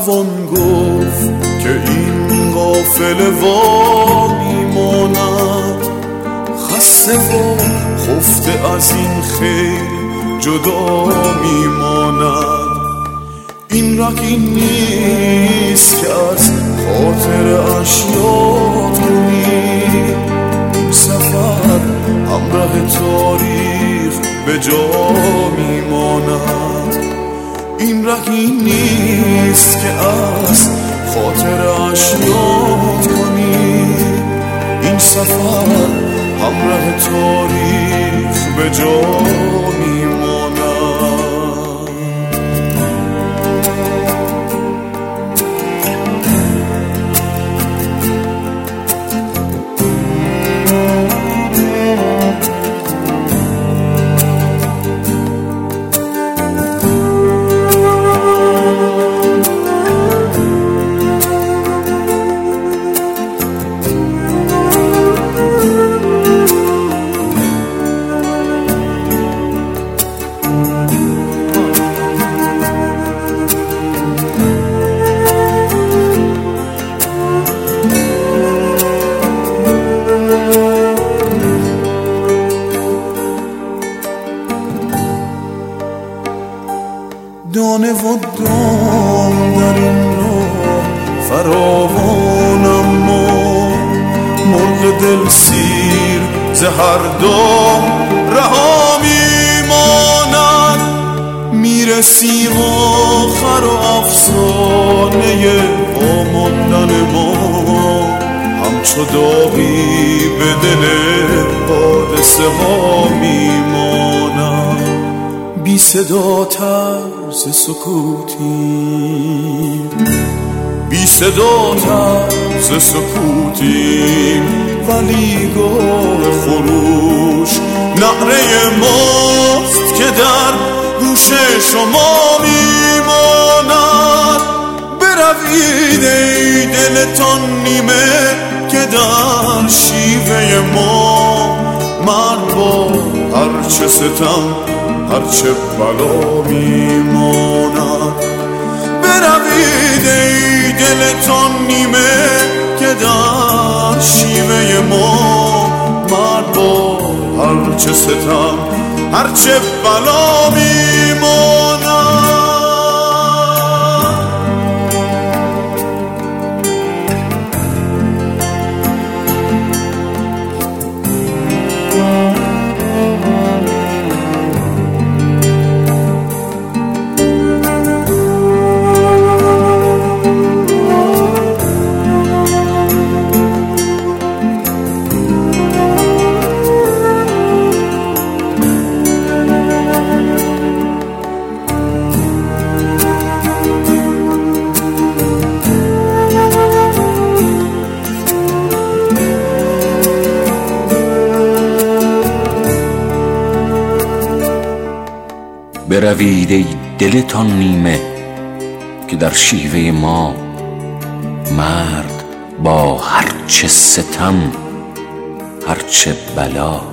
توان گفت که این قافله وا میماند، خسته و خفته از این خیل جدا میماند. این رگی نیست که از خاطر اشیاء کنی، این سفر همراه تاریخ به جا میماند. این رگی نیست که از خاطر اشیاء کنی، این سفر همراه تاریخ به جا میماند. دانه و دام در این راه فراوان، اما مرغ دل سیر ز هر دام رها میماند. میرسیم آخر و افسانه واماندن ما همچو داغی به دل حادثه ها میماند. بی صدا طرز سکوتیم، بی صدا طرز سکوتیم، ولی گاه خروش نعره ماست که در گوش شما میماند. بروید ای دلتان نیمه که در شیوه ما مرد با هرچه ستم هرچه بلا میماند. بروید ای دلتان نیمه که در شیوه ما مرد با هرچه ستم هرچه بلا میماند. بروید ای دلتان نیمه که در شیوه ما مرد با هرچه ستم هرچه بلا